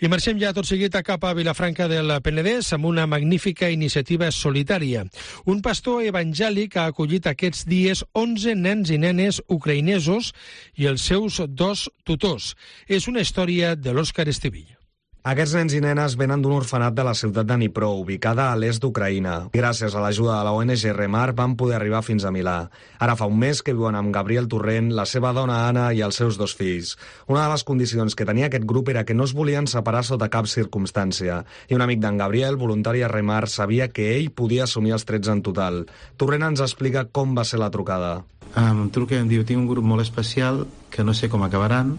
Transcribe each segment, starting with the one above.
I marxem ja tot seguit cap a Vilafranca del Penedès amb una magnífica iniciativa solitària. Un pastor evangèlic ha acollit aquests dies 11 nens i nenes ucraïnesos i els seus 2 tutors. És una història de l'Òscar Estivill. Aquests nens i nenes venen d'un orfenat de la ciutat de Dnipro, ubicada a l'est d'Ucraïna. Gràcies a l'ajuda de la ONG Remar van poder arribar fins a Milà. Ara fa un mes que viuen amb Gabriel Torrent, la seva dona Anna i els seus 2 fills. Una de les condicions que tenia aquest grup era que no es volien separar sota cap circumstància. I un amic d'en Gabriel, voluntari a Remar, sabia que ell podia assumir els 13 en total. Torrent ens explica com va ser la trucada. Em truca i em diu: tinc un grup molt especial que no sé com acabaran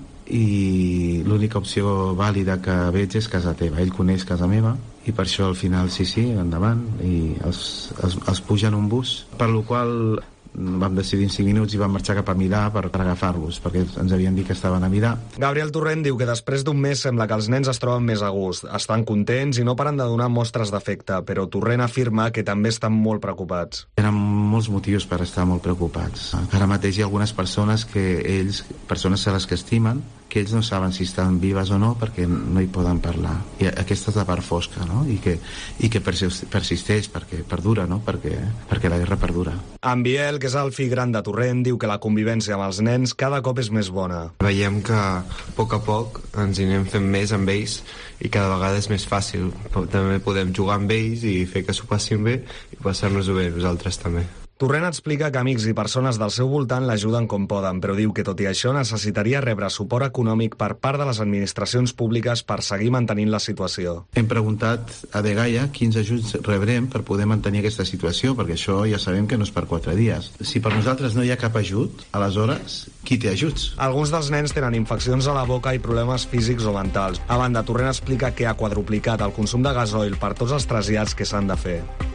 i l'única opció vàlida que veig és casa teva. Ell coneix casa meva i per això al final sí, endavant, i els puja en un bus, per lo qual vam decidir en 5 minuts i vam marxar cap a Milà per agafar-los, perquè ens havien dit que estaven a Milà. Gabriel Torrent diu que després d'un mes sembla que els nens es troben més a gust, estan contents i no paren de donar mostres d'afecte, però Torrent afirma que també estan molt preocupats. Hi ha molts motius per estar molt preocupats. Ara mateix hi ha algunes persones persones a les que estimen, que ells no saben si estan vives o no perquè no hi poden parlar. I aquesta és la part fosca, no? I que persisteix, perquè perdura, no? Perquè la guerra perdura. En Biel, que és el fill gran de Torrent, diu que la convivència amb els nens cada cop és més bona. Veiem que a poc ens hi anem fent més amb ells i cada vegada és més fàcil. També podem jugar amb ells i fer que s'ho passin bé i passar-nos-ho bé nosaltres també. Torrent explica que amics i persones del seu voltant l'ajuden com poden, però diu que tot i això necessitaria rebre suport econòmic per part de les administracions públiques per seguir mantenint la situació. Hem preguntat a Degaia quins ajuts rebrem per poder mantenir aquesta situació, perquè això ja sabem que no és per 4 dies. Si per nosaltres no hi ha cap ajut, aleshores, qui té ajuts? Alguns dels nens tenen infeccions a la boca i problemes físics o mentals. A banda, Torrent explica que ha quadruplicat el consum de gasoil per tots els trasllats que s'han de fer.